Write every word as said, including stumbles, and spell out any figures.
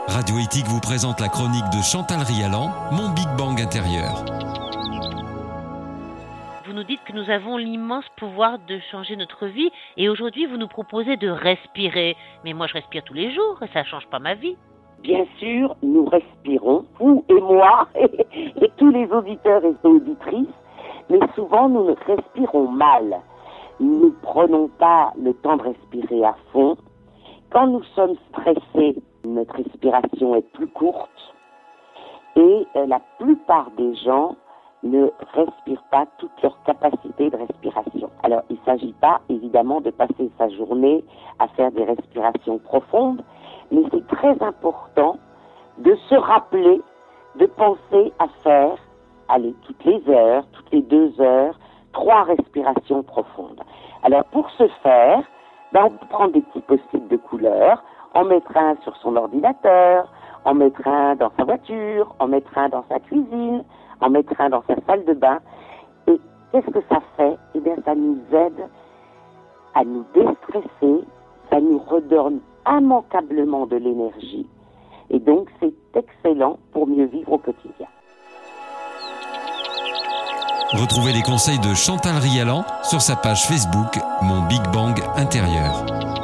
Radio Éthique vous présente la chronique de Chantal Rialan, Mon Big Bang intérieur. Vous nous dites que nous avons l'immense pouvoir de changer notre vie et aujourd'hui vous nous proposez de respirer. Mais moi je respire tous les jours et ça ne change pas ma vie. Bien sûr, nous respirons, vous et moi, et tous les auditeurs et auditrices, mais souvent nous respirons mal. Nous ne prenons pas le temps de respirer à fond. Quand nous sommes stressés, notre respiration est plus courte et euh, la plupart des gens ne respirent pas toute leur capacité de respiration. Alors, il ne s'agit pas, évidemment, de passer sa journée à faire des respirations profondes, mais c'est très important de se rappeler, de penser à faire, allez, toutes les heures, toutes les deux heures, trois respirations profondes. Alors, pour ce faire, ben, on peut prendre des petits post-it de couleur, en mettre un sur son ordinateur, en mettre un dans sa voiture, en mettre un dans sa cuisine, en mettre un dans sa salle de bain. Et qu'est-ce que ça fait? Eh bien, ça nous aide à nous déstresser, ça nous redonne immanquablement de l'énergie. Et donc, c'est excellent pour mieux vivre au quotidien. Retrouvez les conseils de Chantal Rialan sur sa page Facebook Mon Big Bang intérieur.